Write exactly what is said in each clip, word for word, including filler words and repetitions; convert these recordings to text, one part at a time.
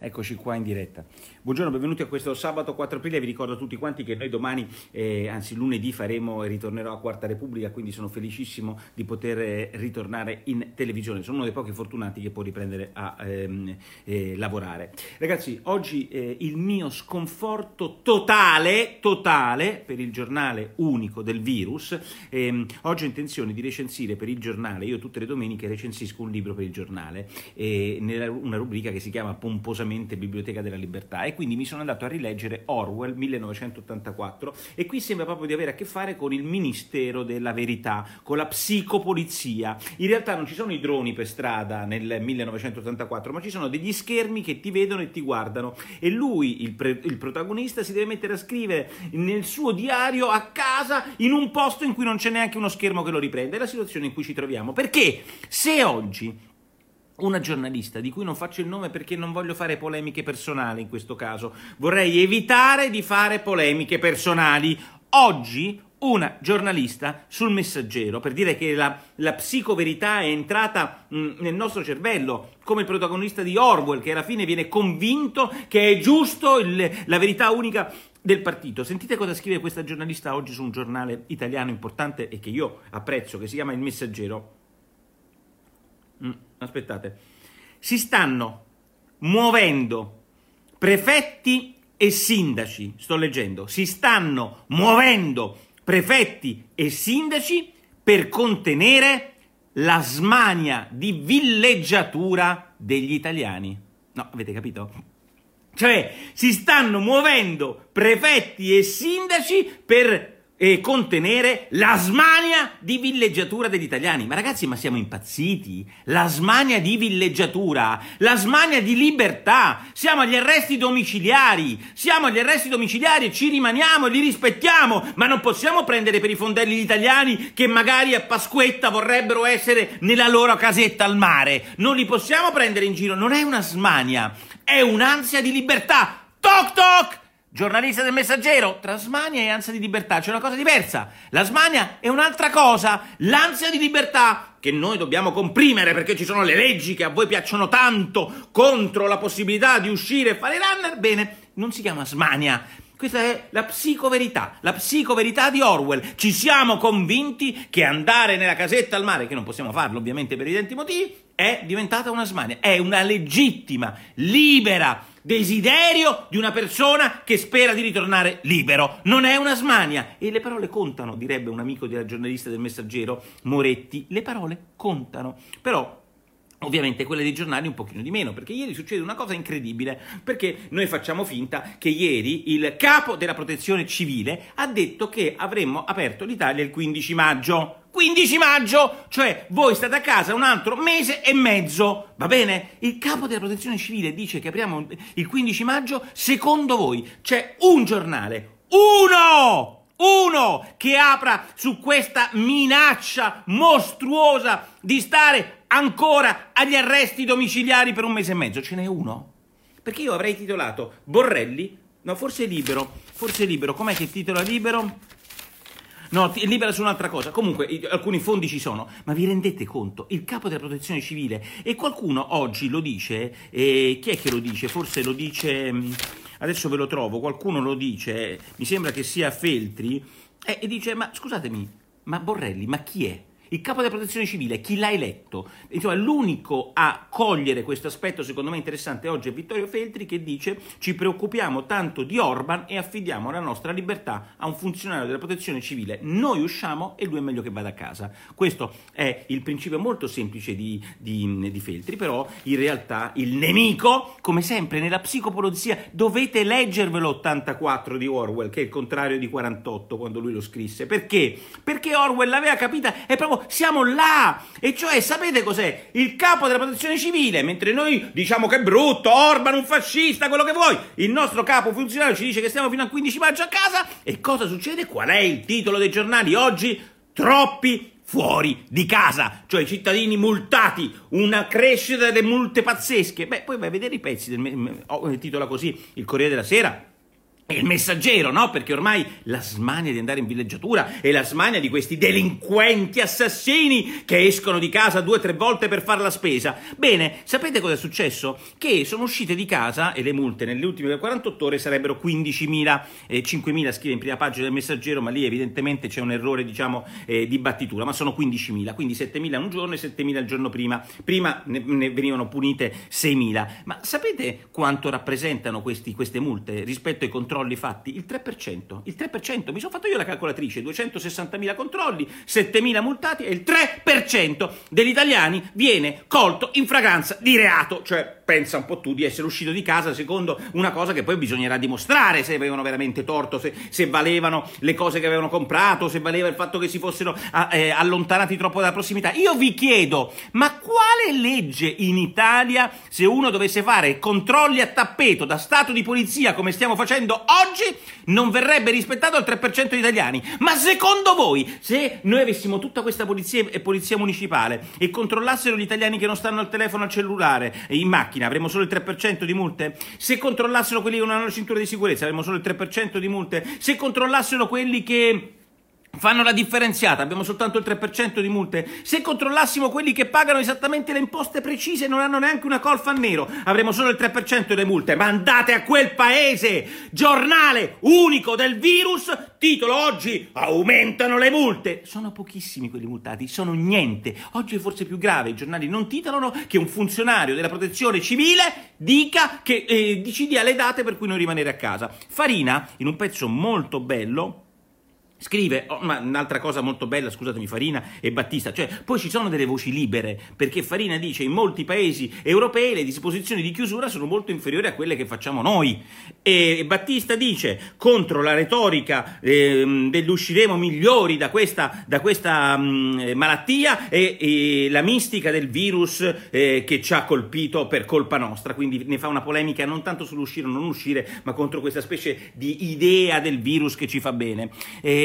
Eccoci qua in diretta. Buongiorno, benvenuti a questo sabato quattro aprile. Vi ricordo a tutti quanti che noi domani, eh, anzi lunedì, faremo e ritornerò a Quarta Repubblica, quindi sono felicissimo di poter eh, ritornare in televisione. Sono uno dei pochi fortunati che può riprendere a ehm, eh, lavorare. Ragazzi, oggi eh, il mio sconforto totale, totale per il giornale unico del virus. Eh, oggi ho intenzione di recensire per il giornale, io tutte le domeniche recensisco un libro per il giornale, eh, nella una rubrica che si chiama pomposamente Biblioteca della Libertà, e quindi mi sono andato a rileggere Orwell millenovecentottantaquattro, e qui sembra proprio di avere a che fare con il Ministero della Verità, con la psicopolizia. In realtà non ci sono i droni per strada nel millenovecentottantaquattro, ma ci sono degli schermi che ti vedono e ti guardano, e lui, il, pre- il protagonista, si deve mettere a scrivere nel suo diario a casa in un posto in cui non c'è neanche uno schermo che lo riprende. È la situazione in cui ci troviamo, perché se oggi una giornalista, di cui non faccio il nome perché non voglio fare polemiche personali in questo caso, vorrei evitare di fare polemiche personali, oggi una giornalista sul Messaggero, per dire che la, la psicoverità è entrata mh, nel nostro cervello, come il protagonista di Orwell, che alla fine viene convinto che è giusto il, la verità unica del partito. Sentite cosa scrive questa giornalista oggi su un giornale italiano importante e che io apprezzo, che si chiama Il Messaggero. Mm, aspettate. Si stanno muovendo prefetti e sindaci, sto leggendo, si stanno muovendo prefetti e sindaci per contenere la smania di villeggiatura degli italiani. No, avete capito? Cioè, si stanno muovendo prefetti e sindaci per e contenere la smania di villeggiatura degli italiani. Ma ragazzi, ma siamo impazziti? La smania di villeggiatura, la smania di libertà. Siamo agli arresti domiciliari, siamo agli arresti domiciliari e ci rimaniamo e li rispettiamo, ma non possiamo prendere per i fondelli gli italiani che magari a Pasquetta vorrebbero essere nella loro casetta al mare. Non li possiamo prendere in giro, non è una smania, è un'ansia di libertà. Toc toc! Giornalista del Messaggero, tra smania e ansia di libertà c'è una cosa diversa. La smania è un'altra cosa. L'ansia di libertà, che noi dobbiamo comprimere perché ci sono le leggi che a voi piacciono tanto contro la possibilità di uscire e fare runner, bene, non si chiama smania. Questa è la psicoverità, la psicoverità di Orwell. Ci siamo convinti che andare nella casetta al mare, che non possiamo farlo ovviamente per evidenti motivi, è diventata una smania. È una legittima, libera desiderio di una persona che spera di ritornare libero. Non è una smania. E le parole contano, direbbe un amico della giornalista del Messaggero, Moretti. Le parole contano. Però ovviamente quelle dei giornali un pochino di meno, perché ieri succede una cosa incredibile, perché noi facciamo finta che ieri il capo della protezione civile ha detto che avremmo aperto l'Italia il quindici maggio. quindici maggio, cioè voi state a casa un altro mese e mezzo, va bene? Il capo della protezione civile dice che apriamo il quindici maggio, secondo voi c'è un giornale, uno! Uno che apra su questa minaccia mostruosa di stare ancora agli arresti domiciliari per un mese e mezzo? Ce n'è uno? Perché io avrei titolato Borrelli, no, forse Libero, forse Libero, com'è che titola Libero? No, libera su un'altra cosa. Comunque, alcuni fondi ci sono, ma vi rendete conto? Il capo della protezione civile, e qualcuno oggi lo dice, e chi è che lo dice? Forse lo dice, adesso ve lo trovo, qualcuno lo dice, mi sembra che sia Feltri, e, e dice, ma scusatemi, ma Borrelli, ma chi è? Il capo della protezione civile, chi l'ha eletto? Insomma, l'unico a cogliere questo aspetto secondo me interessante oggi è Vittorio Feltri, che dice: ci preoccupiamo tanto di Orban e affidiamo la nostra libertà a un funzionario della protezione civile. Noi usciamo e lui è meglio che vada a casa. Questo è il principio molto semplice di, di, di Feltri, però in realtà il nemico, come sempre nella psicopolizia, dovete leggervelo ottantaquattro di Orwell, che è il contrario di quarantotto quando lui lo scrisse. Perché? Perché Orwell l'aveva capita, è proprio siamo là, e cioè sapete cos'è? Il capo della protezione civile, mentre noi diciamo che è brutto, Orban un fascista, quello che vuoi, il nostro capo funzionario ci dice che stiamo fino al quindici maggio a casa, e cosa succede? Qual è il titolo dei giornali oggi? Troppi fuori di casa, cioè i cittadini multati, una crescita delle multe pazzesche. Beh, poi vai a vedere i pezzi, del, titola così il Corriere della Sera. E il Messaggero, no? Perché ormai la smania di andare in villeggiatura e la smania di questi delinquenti assassini che escono di casa due o tre volte per fare la spesa. Bene, sapete cosa è successo? Che sono uscite di casa, e le multe nelle ultime quarantotto ore sarebbero quindicimila, eh, cinquemila scrive in prima pagina del Messaggero, ma lì evidentemente c'è un errore, diciamo, eh, di battitura, ma sono quindicimila, quindi settemila un giorno e settemila il giorno prima. Prima ne, ne venivano punite seimila. Ma sapete quanto rappresentano questi, queste multe rispetto ai controlli fatti? Il tre per cento. Il tre per cento, mi sono fatto io la calcolatrice, duecentosessantamila controlli, settemila multati e il tre per cento degli italiani viene colto in fragranza di reato. Cioè, pensa un po' tu di essere uscito di casa secondo una cosa che poi bisognerà dimostrare se avevano veramente torto, se, se valevano le cose che avevano comprato, se valeva il fatto che si fossero eh, allontanati troppo dalla prossimità. Io vi chiedo, ma quale legge in Italia, se uno dovesse fare controlli a tappeto da stato di polizia come stiamo facendo oggi, non verrebbe rispettato al tre per cento degli italiani? Ma secondo voi, se noi avessimo tutta questa polizia e polizia municipale e controllassero gli italiani che non stanno al telefono, al cellulare e in macchina, avremmo solo il tre per cento di multe? Se controllassero quelli che non hanno la cintura di sicurezza, avremmo solo il tre per cento di multe? Se controllassero quelli che fanno la differenziata, abbiamo soltanto il tre per cento di multe? Se controllassimo quelli che pagano esattamente le imposte precise e non hanno neanche una colfa a nero, avremo solo il tre per cento delle multe. Ma andate a quel paese! Giornale unico del virus, titolo oggi: aumentano le multe. Sono pochissimi quelli multati, sono niente. Oggi è forse più grave, i giornali non titolano che un funzionario della protezione civile dica che eh, ci dia le date per cui non rimanere a casa. Farina, in un pezzo molto bello, scrive, oh, ma un'altra cosa molto bella, scusatemi, Farina e Battista, cioè poi ci sono delle voci libere, perché Farina dice in molti paesi europei le disposizioni di chiusura sono molto inferiori a quelle che facciamo noi, e Battista dice contro la retorica eh, dell'usciremo migliori da questa, da questa mh, malattia e, e la mistica del virus eh, che ci ha colpito per colpa nostra, quindi ne fa una polemica non tanto sull'uscire o non uscire, ma contro questa specie di idea del virus che ci fa bene. E,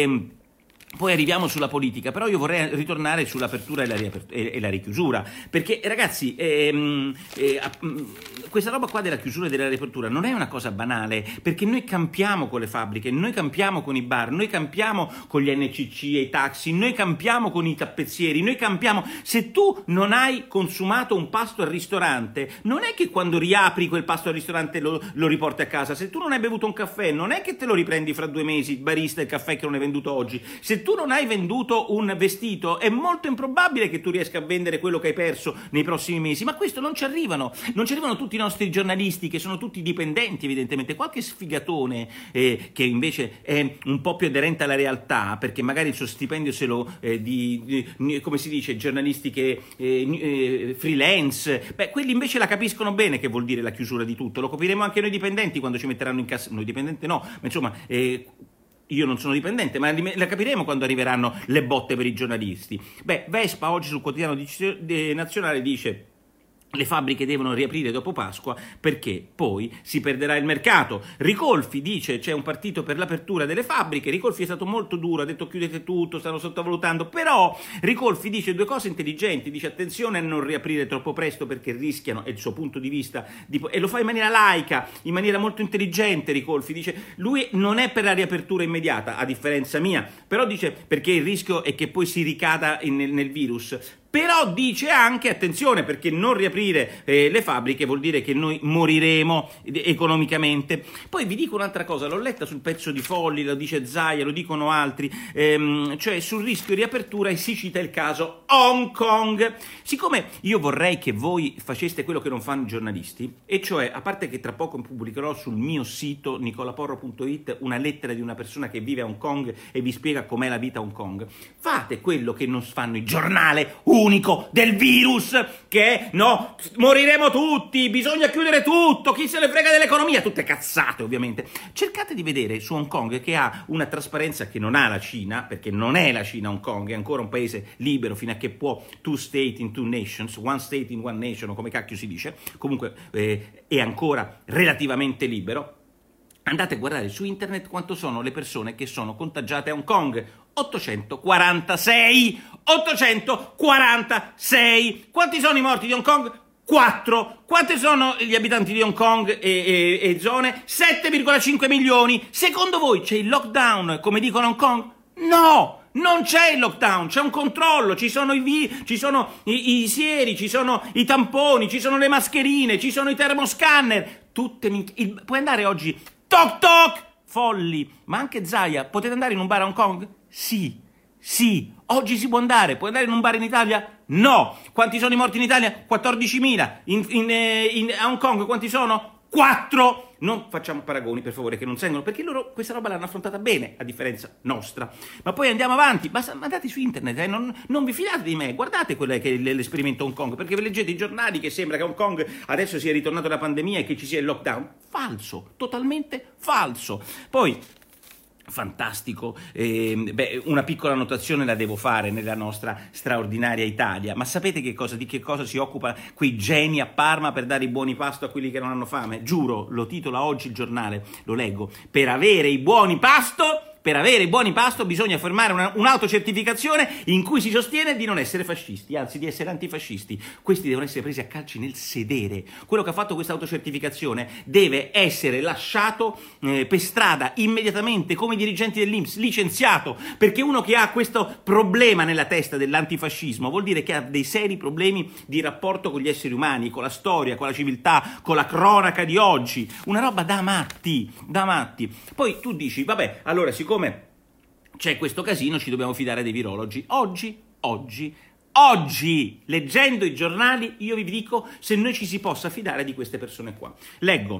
Poi arriviamo sulla politica, però io vorrei ritornare sull'apertura e la, e, e la richiusura, perché ragazzi, ehm, eh, questa roba qua della chiusura e della riapertura non è una cosa banale, perché noi campiamo con le fabbriche, noi campiamo con i bar, noi campiamo con gli N C C e i taxi, noi campiamo con i tappezzieri, noi campiamo. Se tu non hai consumato un pasto al ristorante, non è che quando riapri quel pasto al ristorante lo, lo riporti a casa. Se tu non hai bevuto un caffè, non è che te lo riprendi fra due mesi, il barista, il caffè che non hai venduto oggi. Se tu non hai venduto un vestito, è molto improbabile che tu riesca a vendere quello che hai perso nei prossimi mesi, ma questo non ci arrivano, non ci arrivano tutti i nostri giornalisti, che sono tutti dipendenti evidentemente, qualche sfigatone eh, che invece è un po' più aderente alla realtà, perché magari il suo stipendio se lo, eh, di, di, come si dice, giornalistiche eh, eh, freelance, beh, quelli invece la capiscono bene che vuol dire la chiusura di tutto, lo capiremo anche noi dipendenti quando ci metteranno in cassa, noi dipendenti no, ma insomma... Eh, io non sono dipendente, ma la capiremo quando arriveranno le botte per i giornalisti. Beh, Vespa oggi sul quotidiano nazionale dice: le fabbriche devono riaprire dopo Pasqua perché poi si perderà il mercato. Ricolfi dice c'è un partito per l'apertura delle fabbriche. Ricolfi è stato molto duro, ha detto chiudete tutto, stanno sottovalutando, però Ricolfi dice due cose intelligenti, dice attenzione a non riaprire troppo presto perché rischiano, è il suo punto di vista, di, e lo fa in maniera laica, in maniera molto intelligente. Ricolfi dice lui non è per la riapertura immediata, a differenza mia, però dice perché il rischio è che poi si ricada in, nel, nel virus. Però dice anche, attenzione, perché non riaprire eh, le fabbriche vuol dire che noi moriremo economicamente. Poi vi dico un'altra cosa, l'ho letta sul pezzo di Folli, lo dice Zaia, lo dicono altri, ehm, cioè sul rischio di riapertura, e si cita il caso Hong Kong. Siccome io vorrei che voi faceste quello che non fanno i giornalisti, e cioè, a parte che tra poco pubblicherò sul mio sito nicolaporro punto it una lettera di una persona che vive a Hong Kong e vi spiega com'è la vita a Hong Kong, fate quello che non fanno i giornali unico del virus, che è no, moriremo tutti, bisogna chiudere tutto, chi se ne frega dell'economia, tutte cazzate ovviamente. Cercate di vedere su Hong Kong, che ha una trasparenza che non ha la Cina, perché non è la Cina Hong Kong, è ancora un paese libero fino a che può two state in two nations, one state in one nation, o come cacchio si dice, comunque eh, è ancora relativamente libero. Andate a guardare su internet quanto sono le persone che sono contagiate a Hong Kong. ottocentoquarantasei! ottocentoquarantasei! Quanti sono i morti di Hong Kong? quattro. Quanti sono gli abitanti di Hong Kong e, e, e zone? sette virgola cinque milioni. Secondo voi c'è il lockdown, come dicono a Hong Kong? No! Non c'è il lockdown, c'è un controllo, ci sono i, vi- ci sono i, i sieri, ci sono i tamponi, ci sono le mascherine, ci sono i termoscanner, tutte min- il- puoi andare oggi, toc toc, folli, ma anche Zaya, potete andare in un bar a Hong Kong? Sì, sì, oggi si può andare, puoi andare in un bar in Italia? No. Quanti sono i morti in Italia? quattordicimila, in, in, eh, in, a Hong Kong quanti sono? quattro! Non facciamo paragoni, per favore, che non sentono, perché loro questa roba l'hanno affrontata bene, a differenza nostra. Ma poi andiamo avanti, basta, andate su internet, eh, non, non vi fidate di me, guardate quello che è l'esperimento Hong Kong, perché ve leggete i giornali che sembra che Hong Kong adesso sia ritornato la pandemia e che ci sia il lockdown. Falso, totalmente falso. Poi... fantastico, eh, beh, una piccola annotazione la devo fare nella nostra straordinaria Italia, ma sapete che cosa, di che cosa si occupa quei geni a Parma per dare i buoni pasto a quelli che non hanno fame? Giuro, lo titola oggi il giornale, lo leggo, per avere i buoni pasto... Per avere i buoni pasto bisogna firmare una, un'autocertificazione in cui si sostiene di non essere fascisti, anzi di essere antifascisti. Questi devono essere presi a calci nel sedere. Quello che ha fatto questa autocertificazione deve essere lasciato eh, per strada immediatamente come i dirigenti dell'I N P S, licenziato, perché uno che ha questo problema nella testa dell'antifascismo vuol dire che ha dei seri problemi di rapporto con gli esseri umani, con la storia, con la civiltà, con la cronaca di oggi. Una roba da matti, da matti. Poi tu dici, vabbè, allora siccome c'è questo casino ci dobbiamo fidare dei virologi. Oggi, oggi, oggi, leggendo i giornali, io vi dico se noi ci si possa fidare di queste persone qua. Leggo,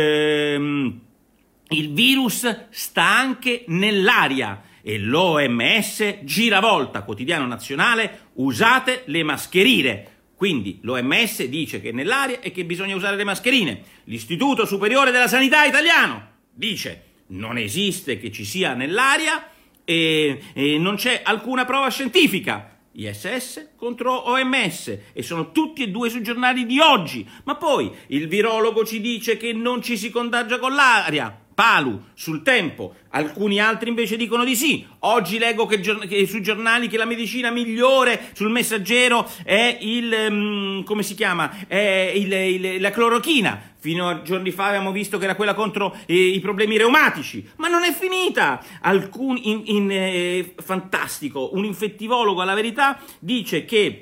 ehm, il virus sta anche nell'aria e l'O M S giravolta, quotidiano nazionale, usate le mascherine. Quindi l'O M S dice che è nell'aria e che bisogna usare le mascherine. L'Istituto Superiore della Sanità italiano dice non esiste che ci sia nell'aria e, e non c'è alcuna prova scientifica. I S S contro O M S e sono tutti e due sui giornali di oggi. Ma poi il virologo ci dice che non ci si contagia con l'aria. Palu, sul Tempo, alcuni altri invece dicono di sì. Oggi leggo che, che sui giornali che la medicina migliore, sul Messaggero, è il, um, come si chiama, è il, il, la clorochina. Fino a giorni fa abbiamo visto che era quella contro eh, i problemi reumatici, ma non è finita. Alcuni, in, in, eh, fantastico, un infettivologo alla Verità dice che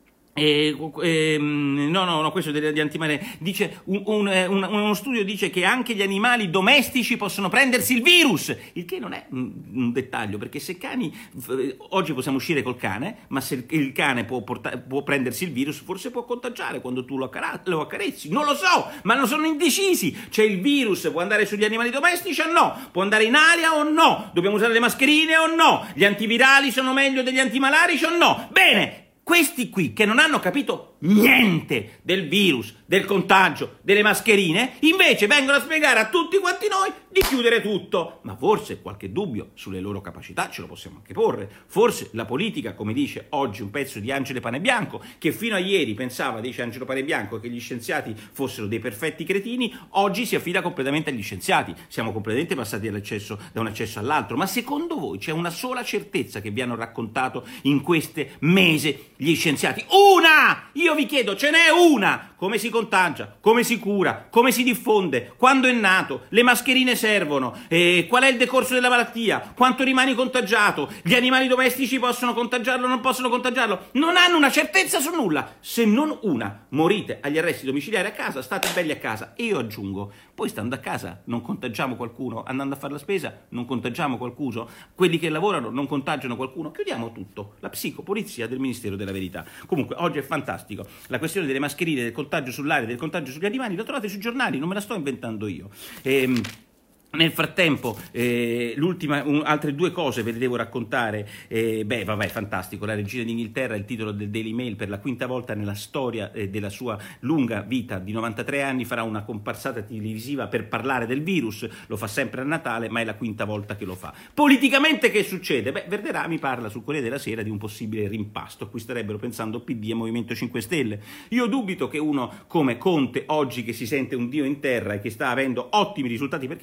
Eh, eh, no, no, no, questo di antimalare. Dice un, un, un, uno studio dice che anche gli animali domestici possono prendersi il virus, il che non è un, un dettaglio, perché se cani eh, oggi possiamo uscire col cane, ma se il cane può, porta, può prendersi il virus, forse può contagiare quando tu lo, accara- lo accarezzi, non lo so, ma non sono indecisi. C'è il virus, può andare sugli animali domestici o no? Può andare in aria o no? Dobbiamo usare le mascherine o no? Gli antivirali sono meglio degli antimalarici o no? Bene! Questi qui che non hanno capito niente del virus, del contagio, delle mascherine, invece vengono a spiegare a tutti quanti noi di chiudere tutto. Ma forse qualche dubbio sulle loro capacità ce lo possiamo anche porre. Forse la politica, come dice oggi un pezzo di Angelo Panebianco, che fino a ieri pensava, dice Angelo Panebianco, che gli scienziati fossero dei perfetti cretini, oggi si affida completamente agli scienziati. Siamo completamente passati dall'accesso, da un accesso all'altro. Ma secondo voi c'è una sola certezza che vi hanno raccontato in queste mesi gli scienziati? Una! Io vi chiedo, ce n'è una! Come si contagia? Come si cura? Come si diffonde? Quando è nato? Le mascherine servono? Eh, qual è il decorso della malattia? Quanto rimani contagiato? Gli animali domestici possono contagiarlo o non possono contagiarlo? Non hanno una certezza su nulla, se non una. Morite agli arresti domiciliari a casa, state belli a casa. E io aggiungo, poi stando a casa non contagiamo qualcuno, andando a fare la spesa non contagiamo qualcuno, quelli che lavorano non contagiano qualcuno, chiudiamo tutto. La psicopolizia del Ministero della Verità. Comunque oggi è fantastico, la questione delle mascherine, del contagio sull'aria, del contagio sugli animali, la trovate sui giornali, non me la sto inventando io. Ehm, Nel frattempo, eh, l'ultima, un, altre due cose ve le devo raccontare. Eh, beh, vabbè, fantastico. La regina d'Inghilterra, il titolo del Daily Mail, per la quinta volta nella storia eh, della sua lunga vita di novantatré anni farà una comparsata televisiva per parlare del virus. Lo fa sempre a Natale, ma è la quinta volta che lo fa. Politicamente che succede? Beh, Verderami parla sul Corriere della Sera di un possibile rimpasto a cui starebbero pensando P D e Movimento cinque Stelle. Io dubito che uno come Conte, oggi che si sente un dio in terra e che sta avendo ottimi risultati, perché gli italiani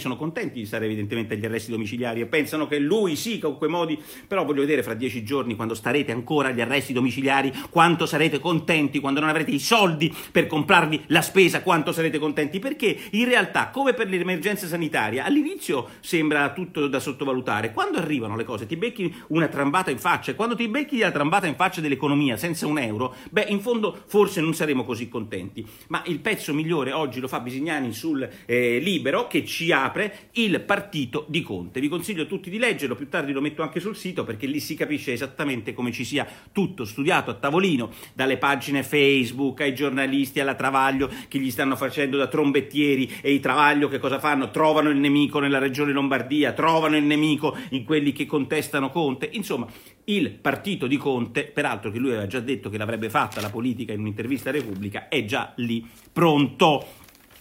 sono contenti di stare evidentemente agli arresti domiciliari e pensano che lui sì, con quei modi, però voglio vedere fra dieci giorni, quando starete ancora agli arresti domiciliari, quanto sarete contenti, quando non avrete i soldi per comprarvi la spesa, quanto sarete contenti, perché in realtà, come per l'emergenza sanitaria, all'inizio sembra tutto da sottovalutare, quando arrivano le cose, ti becchi una trambata in faccia, e quando ti becchi la trambata in faccia dell'economia senza un euro, beh, in fondo forse non saremo così contenti. Ma il pezzo migliore oggi lo fa Bisignani sul eh, Libero, che ci apre il partito di Conte. Vi consiglio a tutti di leggerlo, più tardi lo metto anche sul sito, perché lì si capisce esattamente come ci sia tutto studiato a tavolino, dalle pagine Facebook ai giornalisti, alla Travaglio che gli stanno facendo da trombettieri, e i Travaglio che cosa fanno? Trovano il nemico nella regione Lombardia, trovano il nemico in quelli che contestano Conte, insomma il partito di Conte, peraltro che lui aveva già detto che l'avrebbe fatta la politica in un'intervista a Repubblica, è già lì pronto.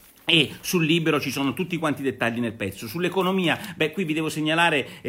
E sul Libero ci sono tutti quanti i dettagli nel pezzo. Sull'economia, beh, qui vi devo segnalare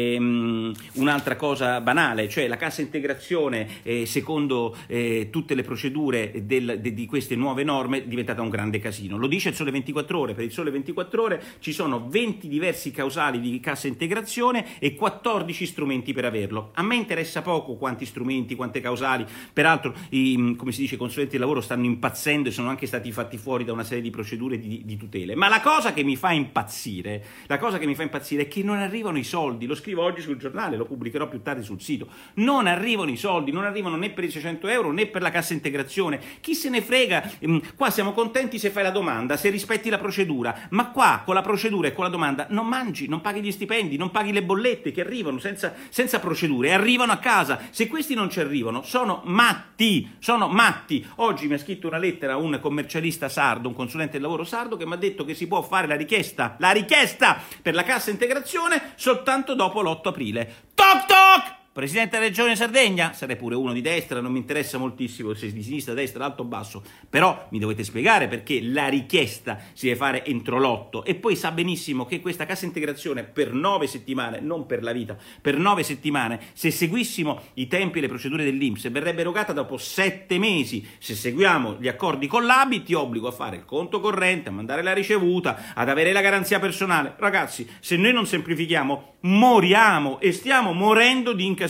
ehm, un'altra cosa banale, cioè la cassa integrazione, eh, secondo eh, tutte le procedure del, de, di queste nuove norme, è diventata un grande casino. Lo dice il Sole ventiquattro Ore. Per il Sole ventiquattro Ore ci sono venti diversi causali di cassa integrazione e quattordici strumenti per averlo. A me interessa poco quanti strumenti, quante causali, peraltro i, come si dice, i consulenti del lavoro stanno impazzendo e sono anche stati fatti fuori da una serie di procedure di di tutele, ma la cosa che mi fa impazzire, la cosa che mi fa impazzire è che non arrivano i soldi. Lo scrivo oggi sul giornale, lo pubblicherò più tardi sul sito. Non arrivano i soldi, non arrivano né per i seicento euro né per la cassa integrazione. Chi se ne frega? Qua siamo contenti se fai la domanda, se rispetti la procedura, ma qua con la procedura e con la domanda non mangi, non paghi gli stipendi, non paghi le bollette che arrivano senza, senza procedure e arrivano a casa. Se questi non ci arrivano sono matti, sono matti. Oggi mi ha scritto una lettera un commercialista sardo, un consulente del lavoro sardo, che mi ha detto che si può fare la richiesta, la richiesta per la cassa integrazione soltanto dopo l'otto aprile. Toc toc! Presidente della Regione Sardegna, sarei pure uno di destra, non mi interessa moltissimo se di sinistra, destra, alto o basso, però mi dovete spiegare perché la richiesta si deve fare entro l'otto, e poi sa benissimo che questa cassa integrazione per nove settimane, non per la vita, per nove settimane, se seguissimo i tempi e le procedure dell'I N P S verrebbe erogata dopo sette mesi. Se seguiamo gli accordi con l'A B I ti obbligo a fare il conto corrente, a mandare la ricevuta, ad avere la garanzia personale. Ragazzi, se noi non semplifichiamo moriamo e stiamo morendo di incasinamento.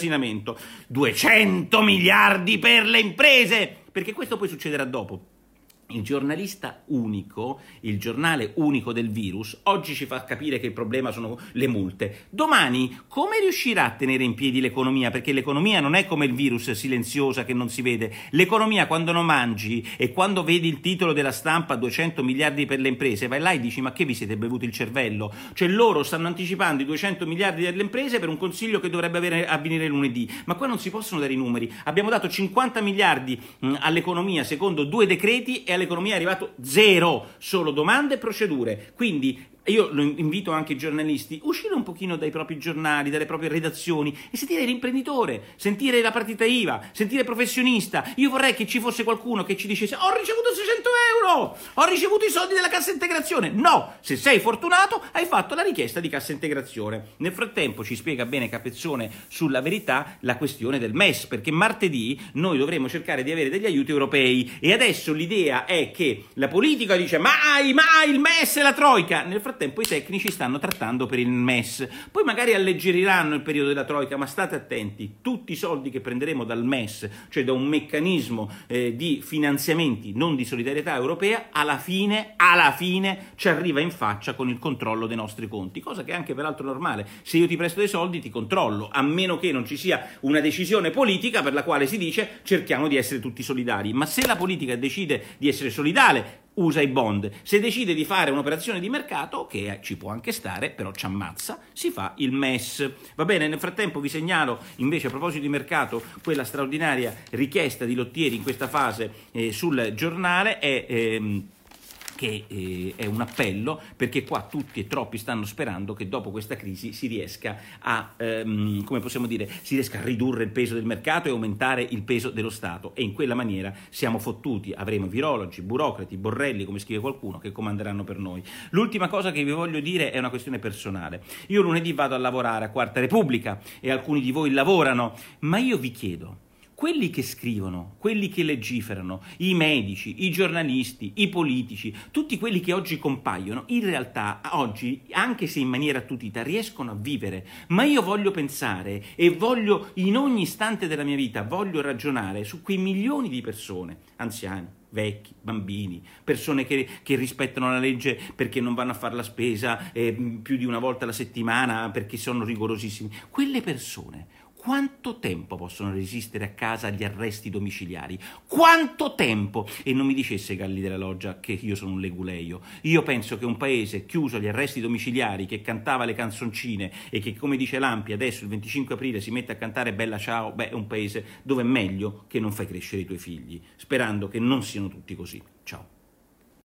duecento miliardi per le imprese, perché questo poi succederà dopo. Il giornalista unico, il giornale unico del virus, oggi ci fa capire che il problema sono le multe. Domani come riuscirà a tenere in piedi l'economia? Perché l'economia non è come il virus, silenziosa, che non si vede. L'economia, quando non mangi e quando vedi il titolo della stampa duecento miliardi per le imprese, vai là e dici: ma che vi siete bevuti il cervello? Cioè loro stanno anticipando i duecento miliardi delle imprese per un consiglio che dovrebbe avere, avvenire lunedì. Ma qua non si possono dare i numeri. Abbiamo dato cinquanta miliardi mh, all'economia secondo due decreti e all'economia è arrivato zero, solo domande e procedure. Quindi io lo invito anche i giornalisti a uscire un pochino dai propri giornali, dalle proprie redazioni e sentire l'imprenditore, sentire la partita I V A, sentire il professionista. Io vorrei che ci fosse qualcuno che ci dicesse: ho ricevuto seicento euro, ho ricevuto i soldi della cassa integrazione. No, se sei fortunato hai fatto la richiesta di cassa integrazione. Nel frattempo ci spiega bene Capezzone sulla Verità la questione del M E S, perché martedì noi dovremo cercare di avere degli aiuti europei e adesso l'idea è che la politica dice: mai, mai il M E S e la Troica. Nel frattempo tempo i tecnici stanno trattando per il M E S, poi magari alleggeriranno il periodo della Troica, ma state attenti, tutti i soldi che prenderemo dal M E S, cioè da un meccanismo eh, di finanziamenti non di solidarietà europea, alla fine, alla fine ci arriva in faccia con il controllo dei nostri conti, cosa che è anche peraltro normale. Se io ti presto dei soldi ti controllo, a meno che non ci sia una decisione politica per la quale si dice cerchiamo di essere tutti solidari, ma se la politica decide di essere solidale usa i bond, se decide di fare un'operazione di mercato, che ci può anche stare, però ci ammazza, si fa il M E S. Va bene, nel frattempo vi segnalo invece, a proposito di mercato, quella straordinaria richiesta di Lottieri in questa fase eh, sul giornale è... Ehm, che eh, è un appello, perché qua tutti e troppi stanno sperando che dopo questa crisi si riesca a, ehm, come possiamo dire, si riesca a ridurre il peso del mercato e aumentare il peso dello Stato, e in quella maniera siamo fottuti, avremo virologi, burocrati, borrelli, come scrive qualcuno, che comanderanno per noi. L'ultima cosa che vi voglio dire è una questione personale. Io lunedì vado a lavorare a Quarta Repubblica e alcuni di voi lavorano, ma io vi chiedo, quelli che scrivono, quelli che legiferano, i medici, i giornalisti, i politici, tutti quelli che oggi compaiono, in realtà oggi, anche se in maniera attutita, riescono a vivere. Ma io voglio pensare e voglio, in ogni istante della mia vita, voglio ragionare su quei milioni di persone, anziani, vecchi, bambini, persone che, che rispettano la legge perché non vanno a fare la spesa eh, più di una volta alla settimana perché sono rigorosissimi. Quelle persone quanto tempo possono resistere a casa agli arresti domiciliari? Quanto tempo? E non mi dicesse Galli della Loggia che io sono un leguleio. Io penso che un paese chiuso agli arresti domiciliari, che cantava le canzoncine e che, come dice Lampi, adesso il venticinque aprile si mette a cantare Bella Ciao, beh, è un paese dove è meglio che non fai crescere i tuoi figli, sperando che non siano tutti così. Ciao.